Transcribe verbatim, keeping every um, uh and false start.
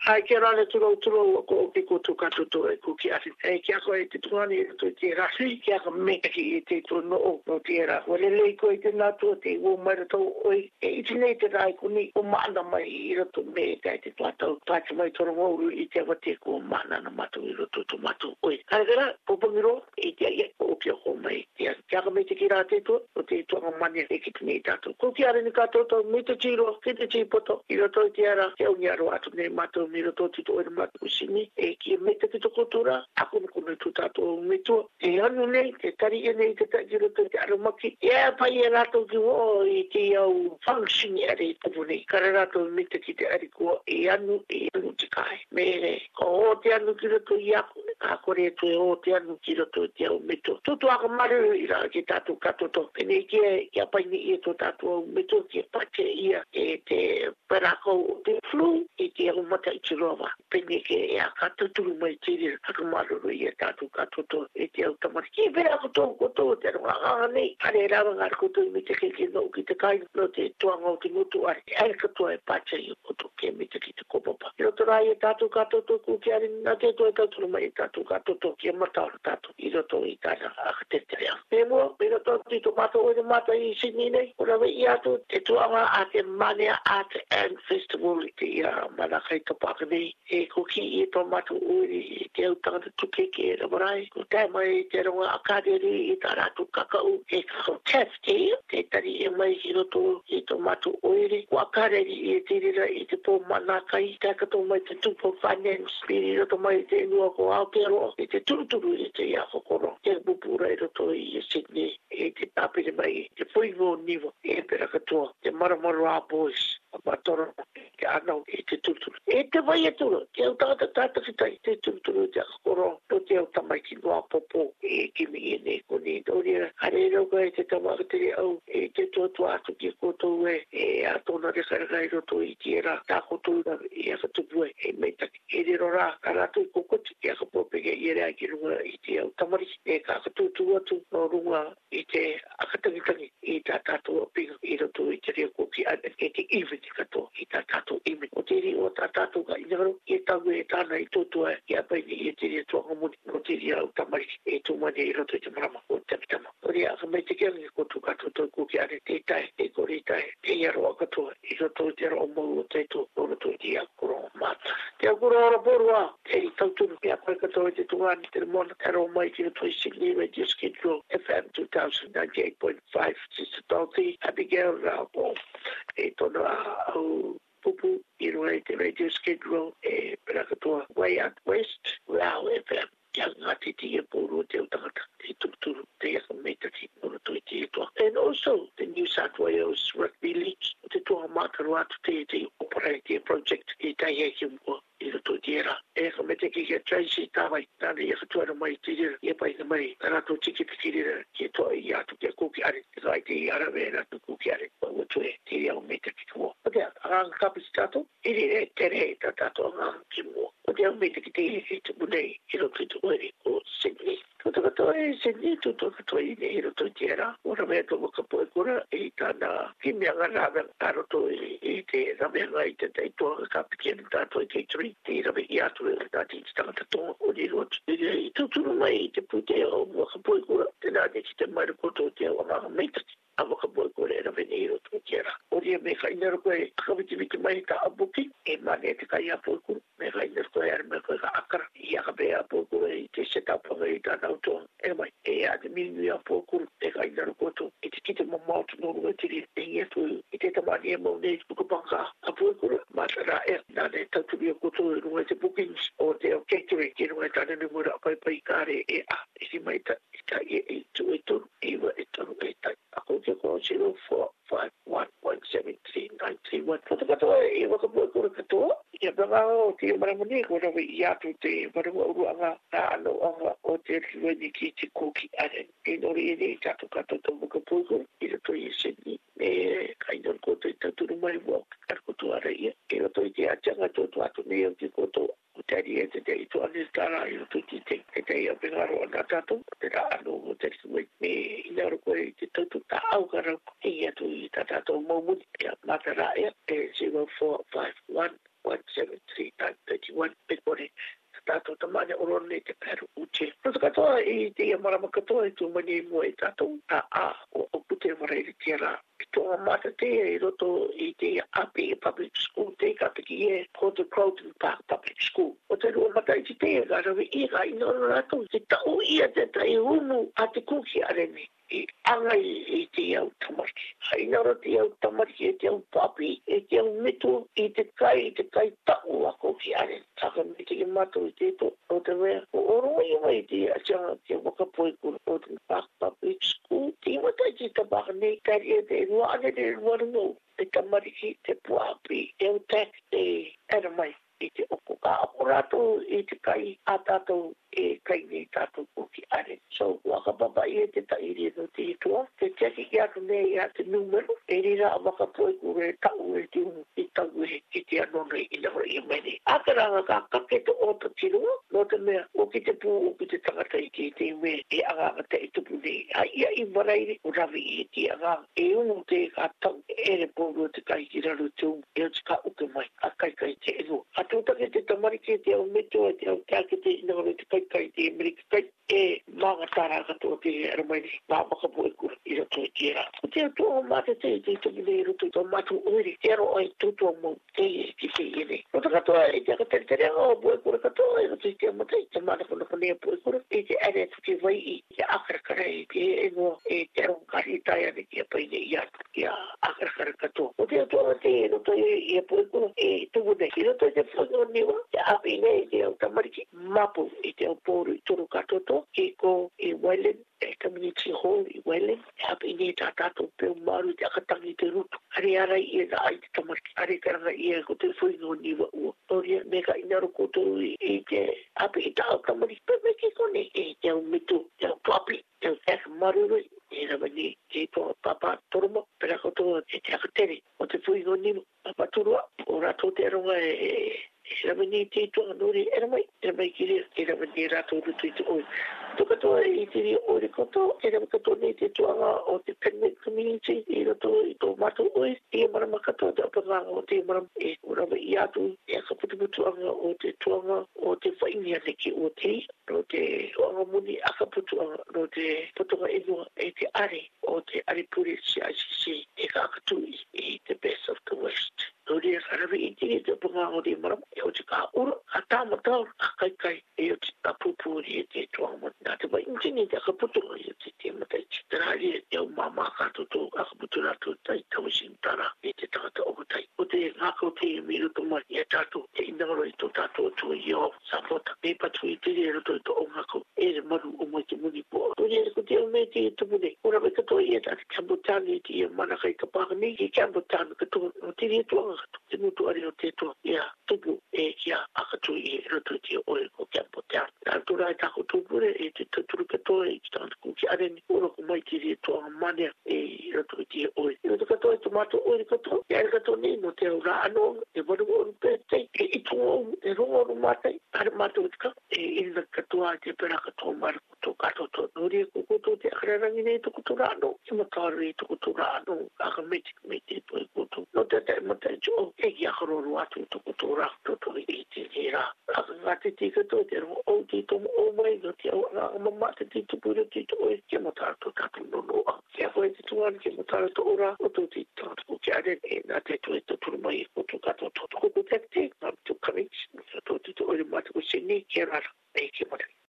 ai ke rale tulo tulo ko ki ko tu ka tu to e ku ki ati e ki ko e te tuani to te rafi ki ka me ki e te to no no te ra wale le ko e te na to te wo ma to o e i te nei te rai ko ni o ma na mai i ro to me ka te to to ta te mai to ro i te wa te ko ma na na ma to i ro to to ma to o e ai gara po po miro e te ia o ki ko mai te ka ka me te ki ra te to o te to ma ni e ki te nei ta to ko ki ara ni ka to to me te tiro ki te ti poto i ro to te ara ke o ni aro atu nei ma to mi ro to ti to e ma to sini e ki me te ki to kultura ako ko no tu ta to me to e anu nei te tari e nei te ta ki ro to te aro maki e pa i ra to ki o i te au function e re te vuni karara to me te ki te ari ko e anu e anu te kai me ko o te anu ki ro to i ako ka kore to e o te anu ki ro to te au me to tu tu ako maru i ra ki tatu kato to pene ki e ki apa ni e to tatu au me to ki pa te ia e te perako te flu i te au mata i tirova pene ki e a kato turu mai tiri ako maru i e tatu kato to e te au tamari ki vera ko to ko to te ronga a nei kare rawa ngar ko to i me te ki ki no ki te kai no te tuanga o te mutu ari ai ka to e pacha i ko to ke me te ki te kopapa i roto rai e tatu kato to ku ki ari na te to e tatu mai e tatu kato to ki e mata o tatu i roto i tara a te te rea me mo me roto ti to mato o te mata i sini nei o rawe i atu te tuanga a te Manea Art and Festival i te ia mana kai ka paka nei e ko ki i to mato uri i te au tangata tuke ke e rawarai ko tai mai te ronga akaderi i ta ratu kakau e kako tefte te tari e mai i roto i to mato uri ko akaderi i te rira i te tō mana kai te kato mai te tupo finance i roto mai te inua ko Aotearoa i te turuturu i te ia kokoro te bupura i roto i Sydney e te tapire mai te whuingo niwa e pera katoa te maramaro a boys ma toro ke anau i te turuturu e te vai e turu te au tata tata ki tai te turuturu te kokoro to te au tamai ki noa popo e kimi e ne ko ni tori hare roka e te tamaka te au e te tuatu atu ki kotou e e a tona re karakai roto i te era ta kotou na i aka tupue e meitaki e re rora karatu i kokoti i aka popege i ere aki runga i te au tamari e ka aka tutu atu no runga i te akatangitangi i ta tato pinga i roto i te rea koki ana e te iwi te kato i ta tato imi o te ri o ta tato ka inaro i e tangu e tana i totua i a paini i e te rea tuanga muni o te rea au tamari e tumane i roto i te marama o te pitama o rea aka mai te kiangi ko tu kato to koki ane te tae e kore tae te iaro a katoa i roto i te ro mau o te to o roto i te ia kuro mata te a kuro ora porua te i tauturu i a koe katoa i te tungani te mona te ro mai ki roto i Sydney Radio Schedule F M two thousand ninety-eight point five Sister Dorothy Abigail Raupo e tona au pupu i roa i te radio schedule e pera katoa Way Out West Rau F M kia ngati ti e pōru te utangata te turuturu te aka meitaki no to i te toa and also the New South Wales Rugby League te toa mātaru atu te te operate project i tai e ki umkoa i roto i te era e aka meitaki kia Tracy Tawai nane i aka tuara mai te rira i e pai ka mai karato tiki tiki rira ki e toa i atu kia kōki are e kai te i arawe e ratu kōki are pa watu e te rea o meitaki kua o te aranga kapisi tato i re te re ta tato anga ki mua o te au meitaki te i te munei i roto i te oere o Sydney Tuta katoa e Sydney, tuta katoa i ne i roto i te era. Ora mea tō wakapoe kura e tāna ki meanga rāwe aroto i te rameanga i te teitoa ka pikiana tātou i catering. Te rawe i atu e tāti i te tangata tonga o ni roto. I tūturu mai i te pute o wakapoe kura. Te nāne ki te maira koto o te wanganga meitaki. A wakapoe kura e rawe ni i roto i te era. O ria me kai nero koe akawiti mai ka abuki. E mane te kai apoe kura. Me kai nero koe ara me koe ka akara. I akabe apoe kura i te setapanga i tāna autonga. E mai, e a te minu i a pōkuru, e ka inaro koto, e te kite ma mautu noru e tiri, e ngia tu, i te tamani e mau nei pukapanka, a pōkuru, mātara e, nāne tauturi a koto e runga te bookings, o te au catering, e runga tāna numura a pai pai kāre e a, e si mai ta, i ta e e tu e tonu, e wa e tonu e tai, a ko te ko zero four five one one seven three nine three one. Kata katoa e waka pōkuru katoa, ia panga o te maramani, ko rawe i atu te marama uruanga, nā ano anga o te riwani ki te kōki aren. E nori e nei tātou kato tō muka pōkuru, i rato i Sydney, me kainor koto i tāturu mai wak, ar koto ara ia. E rato i te atanga tō tō atu nei o te koto, o tari e te tei tō anis tāra i rato i te te tei a pengaro ana tātou, te rā anu o te riwai, me inaro koe i te tautu tā au karau, e atu i tā tātou maumuni, e a matara ia, e zero four five one one seven three nine three wan pe kore tato tamane orone te peru uche. Nō katoa i te marama katoa i tū mani mua i tato a a o pute warai i tiara. I tō mata te i roto i te api public school te ka piki e Port Crowton Park Public School. O te rua mata i te te ga rawi i ga i noro rato te tau ia te tai humu a te kuki arene. I anga i te au tamariki. Hai nara te au tamariki e te au papi, e te au mitu, i te kai, i te kai tau a koki are. Taka me te mato i te to, o te wea. O oro i mai te a tia te wakapoe kura o te Park Public School. Te imata i te tabaka nei, kari e te rua ane te rua ringo, te tamariki, te puapi, e au tak, e era mai. I te oko ka apurato i te kai a tātou e kai nei tātou koki are. So, waka papa i e te tairi no te itua. Te teki i atu nei i atu numero. E rira a waka poe kure tau e te umu i tau e ki te anone i naura i mene. Akaranga ka kake te ota tirua. No te mea, o ki te pū, o ki te tangata i te te me e anganga te i tupu nei. A ia i waraire o rawi i te anganga. E umu te ka tau e re pōrua te kai ki raru te umu. E o te ka uke mai. A kai kai te eno. A tūtake te tamariki te au meto e te au tāke te inaure te kai kai te Amerika kai e manga tāra katoa te aramaini mā makapo e kura i rato e tira. O te atua mate te te toki nei roto i tō matu uiri te aro ai tūtua mō te e ki te ine. O te katoa e te akatere te rea o poe kura katoa e rato i te amatai te mana kona kone poe kura e te ane tuki vai i te akarakara e te e no e te aro kari tai ane ki a paine i atu ki a akarakara katoa. O te atua te e roto i a poe kura e tuku nei. I roto i te whango niwa te api nei te au tamariki mapu i te au pōru i toro katoto e ko i Welland e Community Hall i Welland e api nei tā tātou pēo maru te akatangi te rutu. Are ara i e na ai te tamariki. Are karanga i e ko te whaingo niwa ua. Oria me ka inaro koto i te api i tā au tamariki. Pe me ke kone e te au mitu, te au papi, te au tek maruru e rawa ni te toa papa toroma. Pera koto e te akatere o te whaingo niwa. Papa turua o rato te aronga e e rawa ni te toa nori e ramai. E ramai ki rea. E rawa ni rato rutu i te oi. Tuka toa i te rea ori koto. E rawa kato ni te toanga o te Penwick Community. E rato i tō mato oi. E marama katoa te apanganga o te marama. E urawa i atu. E akaputuputuanga o te toanga o te whaingia neki o te. No te toanga muni akaputuanga. No te putunga inua e te are. O te aripuri C I C C. E ka akatui i te best of the West. No rea karawi i tiri te apanganga o te marama. E o te ka ura. A tāmatau. A kai kai. E o te tapupuri e te toanga. Nā te wai intini te akaputunga i te te matai. Te rāri e te au māmā kātoto akaputu rātou tai tawasin tara e te tangata o tai. O te ngākau te e miru tomai e tātou te inaro i tō tātou tua i o sapota. Me patu i tiri e roto i tō o ngākau e re maru o mai te muni po. Tōni e ko te o me te e tupune. Ora me katoa i e tātou Campbelltown i te e manakai ka pākani ki Campbelltown katoa o tiri e tuanga katoa. Te mutu ari o te toa. Ia tupu e kia akatu i e roto i te oe ko Campbelltown. Nā tūra e tāko tūpure e te tūru katoa i te tātou kuki areni. Ora ko mai tiri e tuanga manea e roto i te oe. I roto katoa i tomato oe katoa. E are katoa ni no te au rā anō. E waru oru pētei. E itunga oru. E rongo oru mātai. Are mātou tika. E ina katoa te pera katoa mara kuto katoto. Nori e kukuto te akararangi nei tuku tura anō. E mataru i tuku tura anō. Aka meti meti poe kuto. No te te matai jo. E ki akaroru atu tuku tura. Toto i te te rā. Aka ngate te katoa te rongo o te tomo o mai. No te au ngā mamata te tupura te toe. Ke mataru to tatu nono a. Ke a koe te tuan ke mataru to ora. O to te tātu ke are. E nā te toe te turu mai e kuto katoa toto kuko te te. Nā te kamich. Nā te toe te oe mata ko sini. Ke rara. E ke mata.